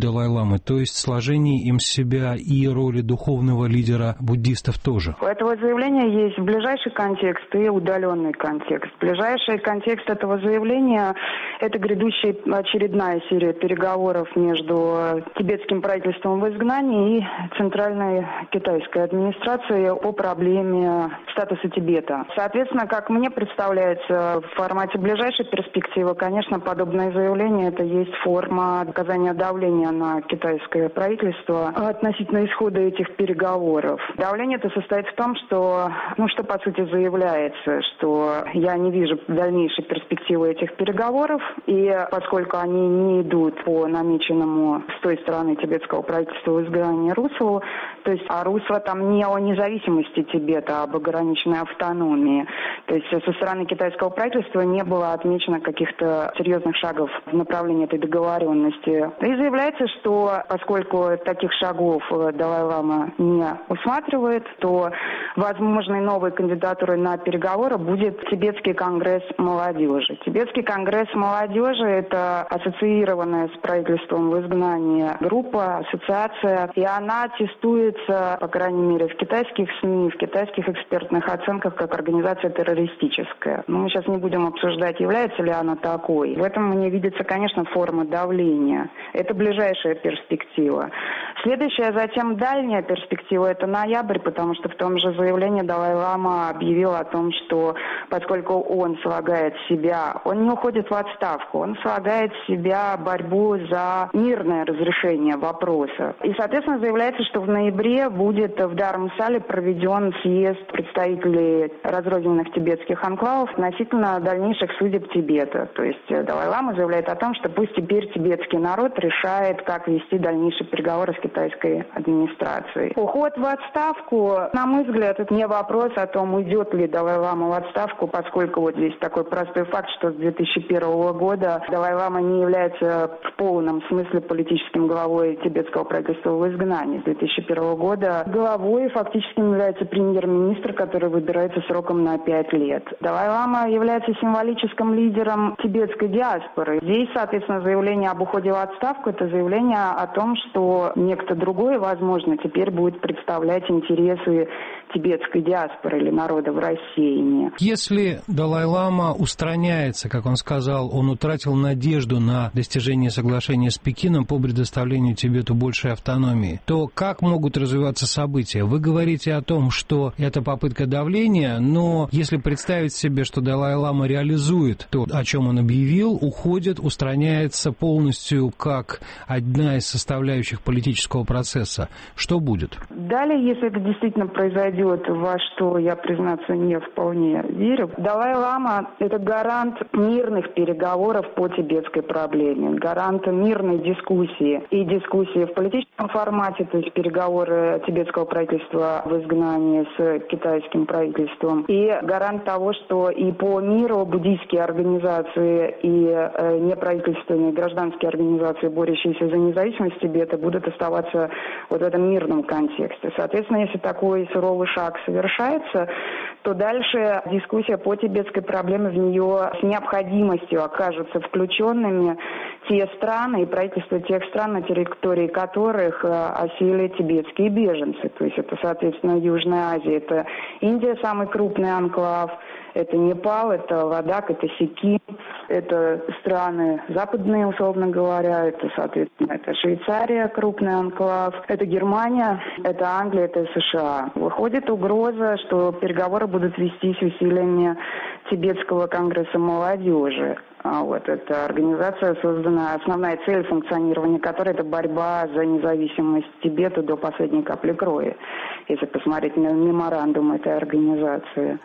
Далай-ламы, то есть сложении им себя и роли духовного лидера буддистов тоже? У этого заявления есть ближайший контекст и удаленный контекст. Ближайший контекст этого заявления – это грядущая очередная серия переговоров между тибетским правительством в изгнании и Центральной китайской администрацией по проблеме статуса Тибета. Соответственно, как мне представляется, в формате ближайшей перспективы, конечно, подобное заявление – это есть форма оказания давления на китайское правительство относительно исхода этих переговоров. Давление это состоит в том, что, ну, что по сути заявляется, что я не вижу дальнейшей перспективы этих переговоров, и поскольку они не идут по намеченному с той стороны тибетского правительства в изгнании руслу, то есть а русло там не о независимости Тибета, а об ограниченной автономии. То есть со стороны китайского правительства не было отмечено каких-то серьезных шагов в направлении этой договоренности. И заявляется, что поскольку таких шагов Далай-лама не усматривает, то возможной новой кандидатурой на переговоры будет Тибетский конгресс молодежи. Тибетский конгресс молодежи – это ассоциированная с правительством в изгнании группа, ассоциация, и она тестуется, по крайней мере, в китайских СМИ, в китайских экспертных оценках, как организация террористическая. Но мы сейчас не будем обсуждать, является ли она такой. В этом мне видится, конечно, форма давления. Это ближайшая перспектива. Следующая, затем дальняя перспектива – это ноябрь, потому что в том же заявлении Далай-лама объявил о том, что поскольку он слагает в себя, он не уходит в отставку, он слагает в себя борьбу за мирное разрешение вопроса. И, соответственно, заявляется, что в ноябре будет в Дармсале проведен съезд представителей разрозненных тибетских анклавов относительно дальнейших судеб Тибета. То есть Далай-лама заявляет о том, что пусть теперь тибетский народ решает, как вести дальнейшие переговоры с китайской администрацией. Уход в отставку, на мой взгляд, это не вопрос о том, уйдет ли Далай-лама в отставку, поскольку вот здесь такой простой факт, что с две тысячи первого года Далай-лама не является в полном смысле политическим главой тибетского правительства в изгнании. С две тысячи первого года главой фактически является премьер-министр, который выбирается сроком на пять лет. Далай-лама является символическим лидером тибетской диаспоры. Здесь, соответственно, заявление об уходе в отставку – это заявление о том, что некто другой, возможно, теперь будет представлять интересы тибетской диаспоры или народа в рассеянии. Если Далай-лама устраняется, как он сказал, он утратил надежду на достижение соглашения с Пекином по предоставлению Тибету большей автономии, то как могут развиваться события? Вы говорите о том, что это попытка давления, но если представить себе, что Далай-лама реализует то, о чем он объявил, уходит, устраняется полностью как одна из составляющих политического процесса, что будет? Далее, если это действительно произойдет, во что я, признаться, не вполне верю, Далай-лама – это гарант мирных переговоров по тибетской проблеме, гарант мирной дискуссии и дискуссии в политическом формате, то есть переговоры тибетского правительства в изгнании с китайским правительством, и гарант того, что и по миру буддийские организации и э, неправительственные гражданские организации, борющиеся за независимость Тибета, будут оставаться вот в этом мирном контексте. Соответственно, если такой суровый шаг совершается, то дальше дискуссия по тибетской проблеме в нее с необходимостью окажутся включенными те страны и правительства тех стран, на территории которых осели тибетские беженцы. То есть это, соответственно, Южная Азия, это Индия, самый крупный анклав, это Непал, это Ладак, это Сиким, это страны западные, условно говоря, это, соответственно, это Швейцария, крупный анклав, это Германия, это Англия, это США. Выходит угроза, что переговоры будут вестись усилиями Тибетского конгресса молодежи. А вот эта организация создана, основная цель функционирования которой – это борьба за независимость Тибета до последней капли крови, если посмотреть на меморандум этой организации.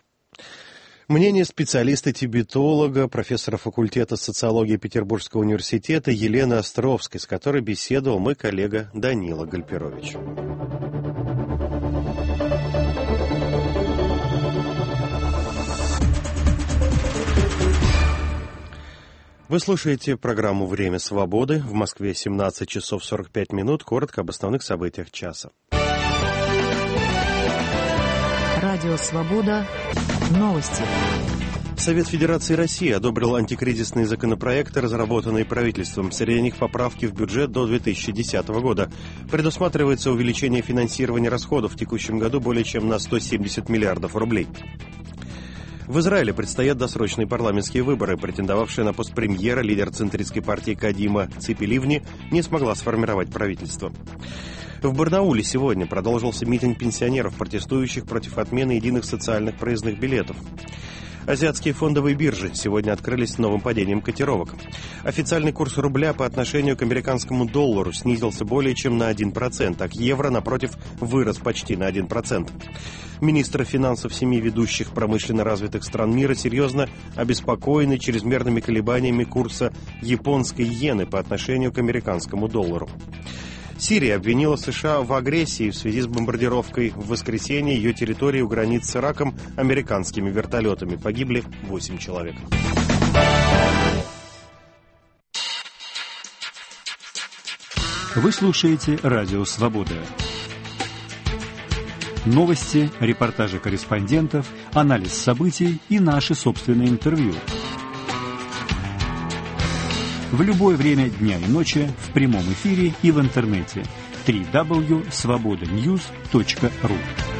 Мнение специалиста-тибетолога, профессора факультета социологии Петербургского университета Елены Островской, с которой беседовал мой коллега Данила Гальперович. Вы слушаете программу «Время свободы». В Москве семнадцать часов сорок пять минут. Коротко об основных событиях часа. Радио «Свобода». Новости. Совет Федерации России одобрил антикризисные законопроекты, разработанные правительством. Среди них поправки в бюджет до две тысячи десятого года. Предусматривается увеличение финансирования расходов в текущем году более чем на сто семьдесят миллиардов рублей. В Израиле предстоят досрочные парламентские выборы. Претендовавшая на пост премьера лидер центристской партии Кадима Ципи Ливни не смогла сформировать правительство. В Барнауле сегодня продолжился митинг пенсионеров, протестующих против отмены единых социальных проездных билетов. Азиатские фондовые биржи сегодня открылись с новым падением котировок. Официальный курс рубля по отношению к американскому доллару снизился более чем на один процент, а к евро, напротив, вырос почти на один процент. Министры финансов семи ведущих промышленно развитых стран мира серьезно обеспокоены чрезмерными колебаниями курса японской иены по отношению к американскому доллару. Сирия обвинила США в агрессии в связи с бомбардировкой в воскресенье ее территории у границ с Ираком американскими вертолетами. Погибли восемь человек. Вы слушаете «Радио Свобода». Новости, репортажи корреспондентов, анализ событий и наши собственные интервью. В любое время дня и ночи, в прямом эфире и в интернете. дабл ю дабл ю дабл ю точка свобода ньюс точка ру.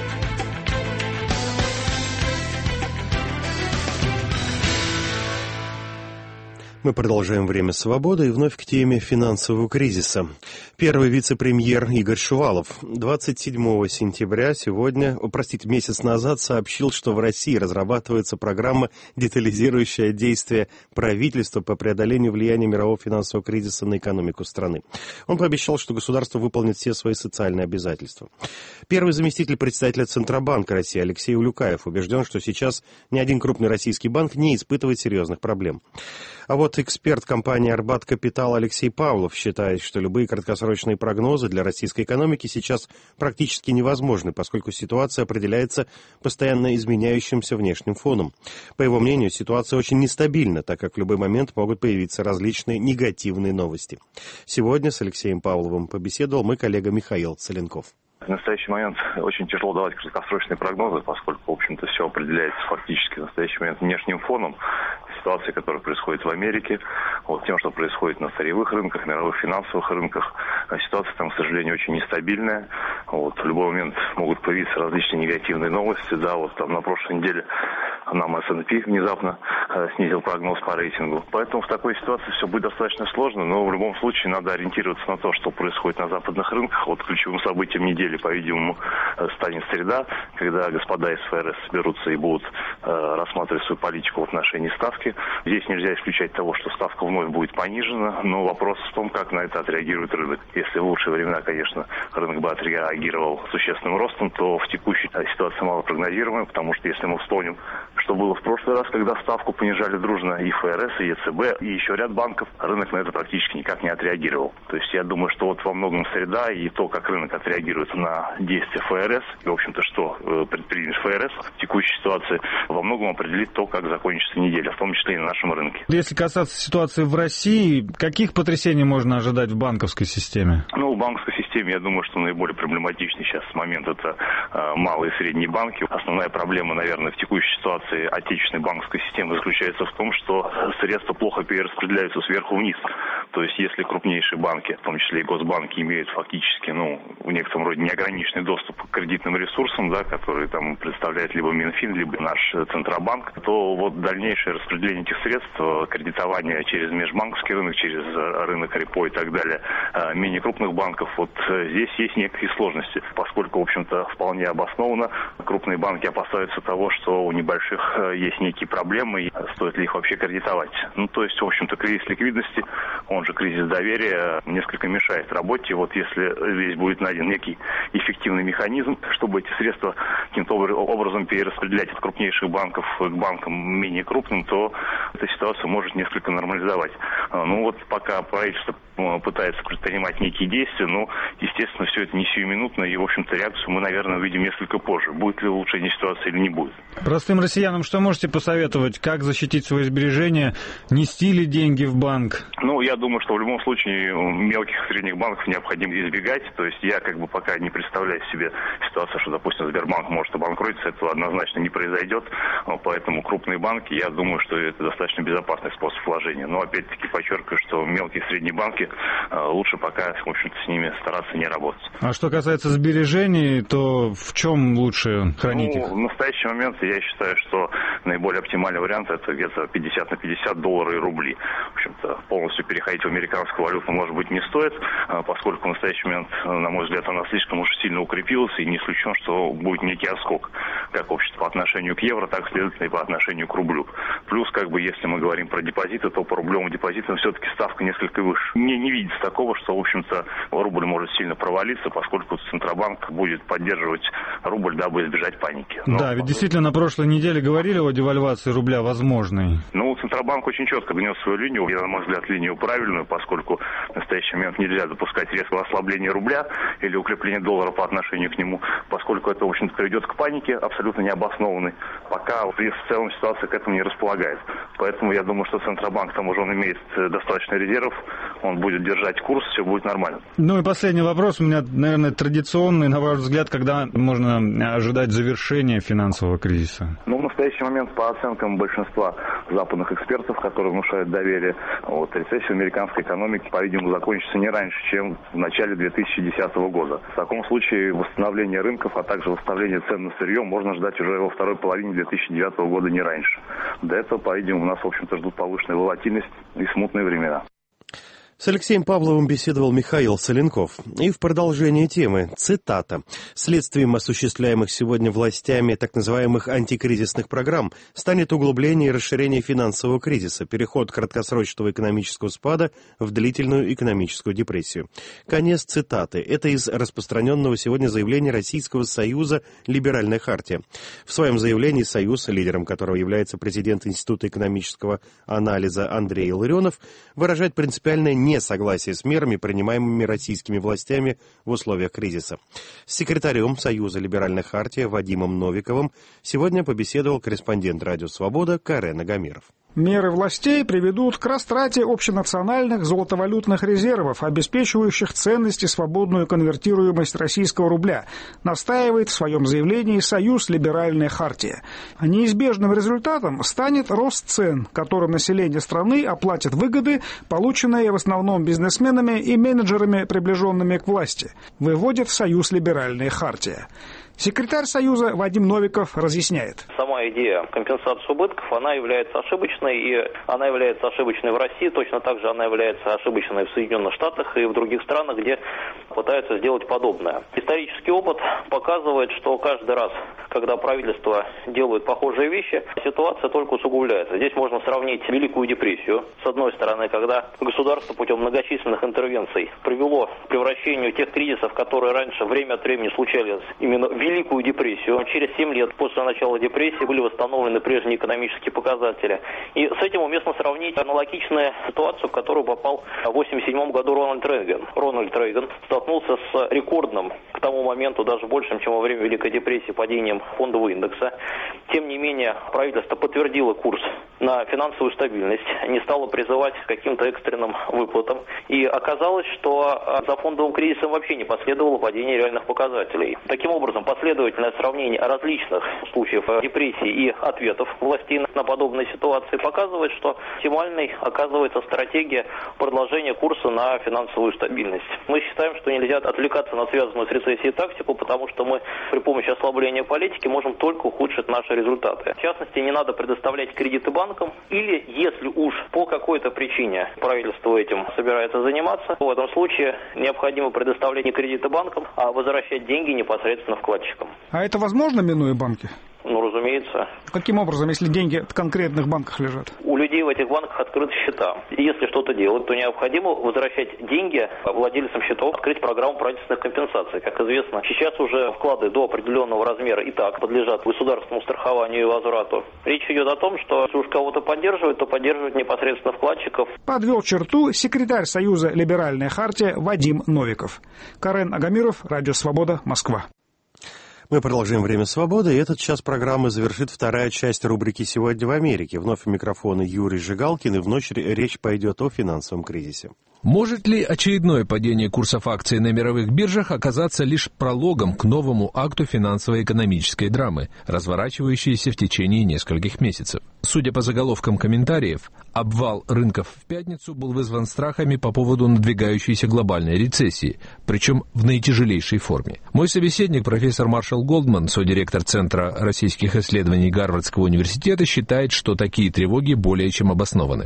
Мы продолжаем «Время свободы» и вновь к теме финансового кризиса. Первый вице-премьер Игорь Шувалов двадцать седьмого сентября сегодня, простите, месяц назад сообщил, что в России разрабатывается программа, детализирующая действия правительства по преодолению влияния мирового финансового кризиса на экономику страны. Он пообещал, что государство выполнит все свои социальные обязательства. Первый заместитель председателя Центробанка России Алексей Улюкаев убежден, что сейчас ни один крупный российский банк не испытывает серьезных проблем. А вот эксперт компании «Арбат Капитал» Алексей Павлов считает, что любые краткосрочные прогнозы для российской экономики сейчас практически невозможны, поскольку ситуация определяется постоянно изменяющимся внешним фоном. По его мнению, ситуация очень нестабильна, так как в любой момент могут появиться различные негативные новости. Сегодня с Алексеем Павловым побеседовал мой коллега Михаил Целенков. В настоящий момент очень тяжело давать краткосрочные прогнозы, поскольку, в общем-то, все определяется фактически в настоящий момент внешним фоном. Ситуация, которая происходит в Америке, вот тем, что происходит на сырьевых рынках, мировых финансовых рынках. Ситуация там, к сожалению, очень нестабильная. Вот, в любой момент могут появиться различные негативные новости. Да, вот там на прошлой неделе нам эс энд пи внезапно э, снизил прогноз по рейтингу. Поэтому в такой ситуации все будет достаточно сложно, но в любом случае надо ориентироваться на то, что происходит на западных рынках. Вот ключевым событием недели, по-видимому, станет среда, когда господа из эф эр эс соберутся и будут э, рассматривать свою политику в отношении ставки. Здесь нельзя исключать того, что ставка вновь будет понижена, но вопрос в том, как на это отреагирует рынок. Если в лучшие времена, конечно, рынок бы отреагировал существенным ростом, то в текущей ситуации мало прогнозируемая, потому что если мы вспомним, что было в прошлый раз, когда ставку понижали дружно и эф эр эс, и е цэ бэ, и еще ряд банков, рынок на это практически никак не отреагировал. То есть я думаю, что вот во многом среда и то, как рынок отреагирует на действия эф эр эс, и, в общем-то, что предпримет эф эр эс в текущей ситуации, во многом определит то, как закончится неделя, в том числе и на нашем рынке. Если касаться ситуации в России, каких потрясений можно ожидать в банковской системе? Ну, в банковской системе, я думаю, что наиболее проблематичный сейчас момент это э, малые и средние банки. Основная проблема, наверное, в текущей ситуации отечественной банковской системы заключается в том, что средства плохо перераспределяются сверху вниз. То есть, если крупнейшие банки, в том числе и госбанки, имеют фактически, ну, в некотором роде неограниченный доступ к кредитным ресурсам, да, которые там представляет либо Минфин, либо наш Центробанк, то вот дальнейшее распределение этих средств, кредитование через межбанковский рынок, через рынок репо и так далее, менее крупных банков, вот здесь есть некие сложности, поскольку, в общем-то, вполне обоснованно крупные банки опасаются того, что у небольших есть некие проблемы, и стоит ли их вообще кредитовать. Ну, то есть, в общем-то, кризис ликвидности, он же кризис доверия, несколько мешает работе. Вот если здесь будет найден некий эффективный механизм, чтобы эти средства каким-то образом перераспределять от крупнейших банков к банкам менее крупным, то эта ситуация может несколько нормализовать. Ну вот пока правительство пытается предпринимать некие действия, но, естественно, все это не сиюминутно, и, в общем-то, реакцию мы, наверное, увидим несколько позже. Будет ли улучшение ситуации или не будет. Простым россиянам что можете посоветовать? Как защитить свои сбережения? Нести ли деньги в банк? Ну, я думаю, что в любом случае мелких и средних банков необходимо избегать. То есть я как бы пока не представляю себе ситуация, что, допустим, Сбербанк может обанкротиться, этого однозначно не произойдет. Поэтому крупные банки, я думаю, что это достаточно безопасный способ вложения. Но, опять-таки, подчеркиваю, что мелкие и средние банки лучше пока, в общем-то, с ними стараться не работать. А что касается сбережений, то в чем лучше хранить ну, их? В настоящий момент я считаю, что наиболее оптимальный вариант это где-то пятьдесят на пятьдесят доллары и рубли. В общем-то, полностью переходить в американскую валюту, может быть, не стоит, поскольку в настоящий момент, на мой взгляд, она слишком уж сильно укрепилась, и не исключено, что будет некий отскок, как общество по отношению к евро, так, следовательно, и по отношению к рублю. Плюс, как бы, если мы говорим про депозиты, то по рублевым депозитам все-таки ставка несколько выше. Мне не видится такого, что, в общем-то, рубль может сильно провалиться, поскольку Центробанк будет поддерживать рубль, дабы избежать паники. Но, да, ведь действительно на прошлой неделе говорили о девальвации рубля возможной. Ну, Центробанк очень четко гнет свою линию, я, на мой взгляд, линию правильную, поскольку в настоящий момент нельзя допускать резкого ослабления рубля или укрепления доллара по отношению к нему, поскольку это, в общем-то, приведет к панике, абсолютно необоснованной, пока в целом ситуация к этому не располагает. Поэтому я думаю, что Центробанк, к тому же, он имеет достаточно резервов, он будет держать курс, все будет нормально. Ну и последний вопрос у меня, наверное, традиционный, на ваш взгляд, когда можно ожидать завершения финансового кризиса? Ну, в настоящий момент, по оценкам большинства западных экспертов, которые внушают доверие, вот, рецессия американской экономики, по-видимому, закончится не раньше, чем в начале две тысячи десятого года. В таком случае восстановление рынков, а также восстановление цен на сырье можно ждать уже во второй половине две тысячи девятого года, не раньше. До этого, по-видимому, нас, в общем-то, ждут повышенная волатильность и смутные времена. С Алексеем Павловым беседовал Михаил Соленков. И в продолжение темы цитата. «Следствием осуществляемых сегодня властями так называемых антикризисных программ станет углубление и расширение финансового кризиса, переход краткосрочного экономического спада в длительную экономическую депрессию». Конец цитаты. Это из распространенного сегодня заявления Российского союза «Либеральная хартия». В своем заявлении Союз, лидером которого является президент Института экономического анализа Андрей Илларионов, выражает принципиальное несогласие с мерами, принимаемыми российскими властями в условиях кризиса. С секретарем Союза «Либеральная хартия» Вадимом Новиковым сегодня побеседовал корреспондент «Радио Свобода» Карен Агамиров. Меры властей приведут к растрате общенациональных золотовалютных резервов, обеспечивающих ценность и свободную конвертируемость российского рубля, настаивает в своем заявлении Союз «Либеральная хартия». Неизбежным результатом станет рост цен, которым население страны оплатит выгоды, полученные в основном бизнесменами и менеджерами, приближенными к власти, выводит Союз «Либеральная хартия». Секретарь Союза Вадим Новиков разъясняет. Сама идея компенсации убытков, она является ошибочной, и она является ошибочной в России, точно так же она является ошибочной в Соединенных Штатах и в других странах, где пытаются сделать подобное. Исторический опыт показывает, что каждый раз, когда правительство делает похожие вещи, ситуация только усугубляется. Здесь можно сравнить Великую депрессию. С одной стороны, когда государство путем многочисленных интервенций привело к превращению тех кризисов, которые раньше время от времени случались именно в Великую депрессию. Через семь лет после начала депрессии были восстановлены прежние экономические показатели. И с этим уместно сравнить аналогичную ситуацию, в которую попал в восемьдесят седьмом году Рональд Рейган. Рональд Рейган столкнулся с рекордным, к тому моменту даже большим, чем во время Великой депрессии, падением фондового индекса. Тем не менее, правительство подтвердило курс на финансовую стабильность, не стало призывать к каким-то экстренным выплатам. И оказалось, что за фондовым кризисом вообще не последовало падение реальных показателей. Таким образом, последовательное сравнение различных случаев депрессии и ответов властей на подобные ситуации показывает, что оптимальной оказывается стратегия продолжения курса на финансовую стабильность. Мы считаем, что нельзя отвлекаться на связанную с рецессией тактику, потому что мы при помощи ослабления политики можем только ухудшить наши результаты. В частности, не надо предоставлять кредиты банкам, или если уж по какой-то причине правительство этим собирается заниматься, в этом случае необходимо предоставлять не кредиты банкам, а возвращать деньги непосредственно вкладчикам. А это возможно, минуя банки? Ну, разумеется. Каким образом, если деньги в конкретных банках лежат? У людей в этих банках открыты счета. И если что-то делать, то необходимо возвращать деньги владельцам счетов, открыть программу правительственных компенсаций. Как известно, сейчас уже вклады до определенного размера и так подлежат государственному страхованию и возврату. Речь идет о том, что если уж кого-то поддерживать, то поддерживать непосредственно вкладчиков. Подвел черту секретарь Союза «Либеральная хартия» Вадим Новиков. Карен Агамиров, Радио Свобода, Москва. Мы продолжаем «Время свободы», и этот час программы завершит вторая часть рубрики «Сегодня в Америке». Вновь у микрофона Юрий Жигалкин, и в ночь речь пойдет о финансовом кризисе. Может ли очередное падение курсов акций на мировых биржах оказаться лишь прологом к новому акту финансово-экономической драмы, разворачивающейся в течение нескольких месяцев? Судя по заголовкам комментариев, обвал рынков в пятницу был вызван страхами по поводу надвигающейся глобальной рецессии, причем в наитяжелейшей форме. Мой собеседник, профессор Маршал Голдман, содиректор Центра российских исследований Гарвардского университета, считает, что такие тревоги более чем обоснованы.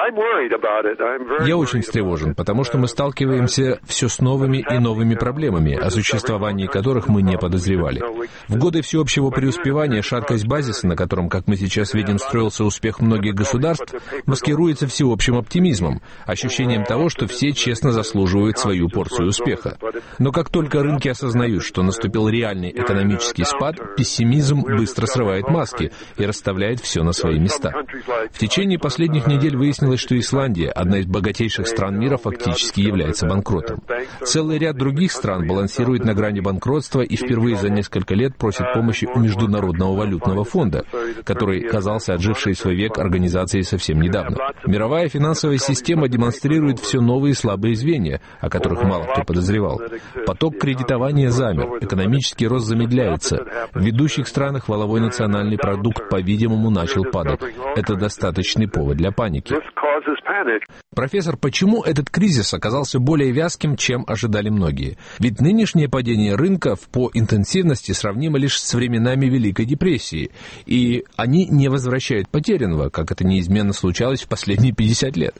Я очень встревожен, потому что мы сталкиваемся все с новыми и новыми проблемами, о существовании которых мы не подозревали. В годы всеобщего преуспевания шаткость базиса, на котором, как мы сейчас видим, строился успех многих государств, маскируется всеобщим оптимизмом, ощущением того, что все честно заслуживают свою порцию успеха. Но как только рынки осознают, что наступил реальный экономический спад, пессимизм быстро срывает маски и расставляет все на свои места. В течение последних недель выяснилось, что Исландия, одна из богатейших стран мира, фактически является банкротом. Целый ряд других стран балансирует на грани банкротства и впервые за несколько лет просит помощи у Международного валютного фонда, который казался отжившей свой век организацией совсем недавно. Мировая финансовая система демонстрирует все новые слабые звенья, о которых мало кто подозревал. Поток кредитования замер, экономический рост замедляется. В ведущих странах валовой национальный продукт, по-видимому, начал падать. Это достаточный повод для паники. Профессор, почему этот кризис оказался более вязким, чем ожидали многие? Ведь нынешнее падение рынков по интенсивности сравнимо лишь с временами Великой депрессии, и они не возвращают потерянного, как это неизменно случалось в последние пятьдесят лет.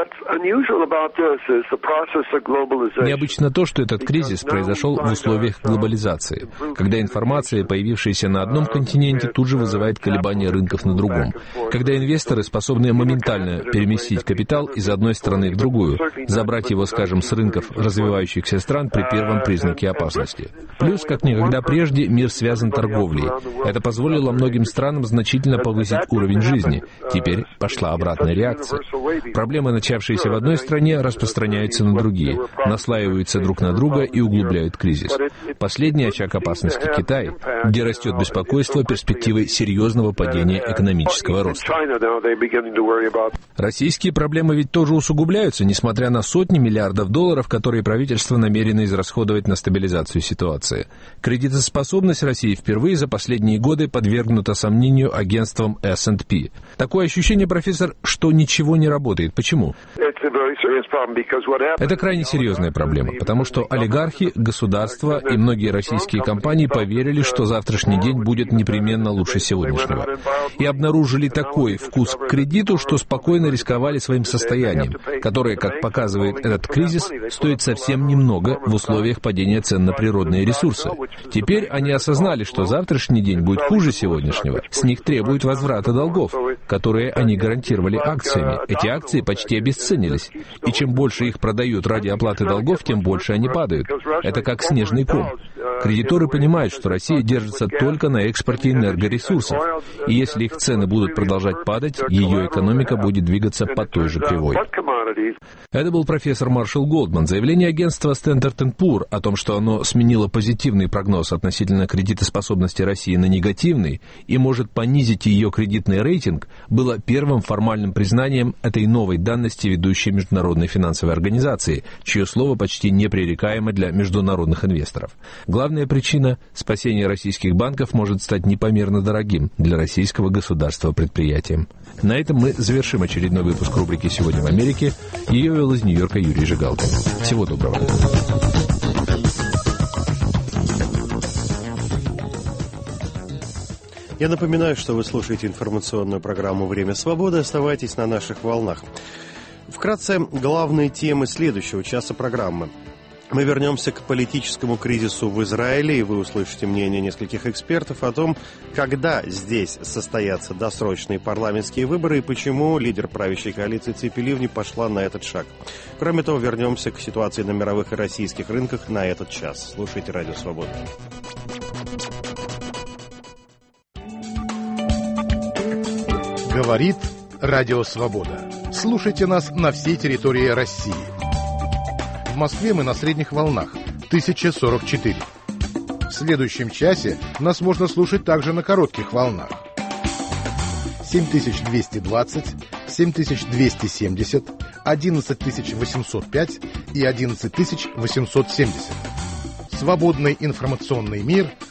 Необычно то, что этот кризис произошел в условиях глобализации, когда информация, появившаяся на одном континенте, тут же вызывает колебания рынков на другом, когда инвесторы способны моментально переместить капитал из одной страны в другую, забрать его, скажем, с рынков развивающихся стран при первом признаке опасности. Плюс, как никогда прежде, мир связан торговлей. Это позволило многим странам значительно повысить уровень жизни. Теперь пошла обратная реакция. Проблемы, начавшиеся в одной стране, распространяются на другие, наслаиваются друг на друга и углубляют кризис. Последний очаг опасности — Китай, где растет беспокойство перспективой серьезного падения экономического роста. Российские проблемы ведь тоже усугубляются, несмотря на сотни миллиардов долларов, которые правительство намерено израсходовать на стабилизацию ситуации. Кредитоспособность России впервые за последние годы подвергнута сомнению агентством эс энд пи. Такое ощущение, профессор, что ничего не работает. Почему? Это крайне серьезная проблема, потому что олигархи, государства и многие российские компании поверили, что завтрашний день будет непременно лучше сегодняшнего. И обнаружили такой вкус к кредиту, что спокойно рисковали своим состоянием, которое, как показывает этот кризис, стоит совсем немного в условиях падения цен на природные ресурсы. Теперь они осознали, что завтрашний день будет хуже сегодняшнего. С них требуют возврата долгов, которые они гарантировали акциями. Эти акции почти обесценились. И чем больше их продают ради оплаты долгов, тем больше они падают. Это как снежный ком. Кредиторы понимают, что Россия держится только на экспорте энергоресурсов. И если их цены будут продолжать падать, ее экономика будет двигаться по той же кривой. Это был профессор Маршал Голдман. Заявление агентства Standard энд Poor о том, что оно сменило позитивный прогноз относительно кредитоспособности России на негативный и может понизить ее кредитный рейтинг, было первым формальным признанием этой новой данности ведущей международной финансовой организации, чье слово почти непререкаемо для международных инвесторов. Главная причина – спасение российских банков может стать непомерно дорогим для российского государства предприятием. На этом мы завершим очередной выпуск рубрики «Сегодня в Америке». Ее вел из Нью-Йорка Юрий Жигалкин. Всего доброго. Я напоминаю, что вы слушаете информационную программу «Время свободы». Оставайтесь на наших волнах. Вкратце, главные темы следующего часа программы. Мы вернемся к политическому кризису в Израиле, и вы услышите мнение нескольких экспертов о том, когда здесь состоятся досрочные парламентские выборы и почему лидер правящей коалиции Ципи Ливни пошла на этот шаг. Кроме того, вернемся к ситуации на мировых и российских рынках на этот час. Слушайте «Радио Свобода». Говорит Радио Свобода. Слушайте нас на всей территории России. В Москве мы на средних волнах тысяча сорок четыре. В следующем часе нас можно слушать также на коротких волнах. семь тысяч двести двадцать, семь тысяч двести семьдесят, одиннадцать тысяч восемьсот пять и одиннадцать тысяч восемьсот семьдесят. Свободный информационный мир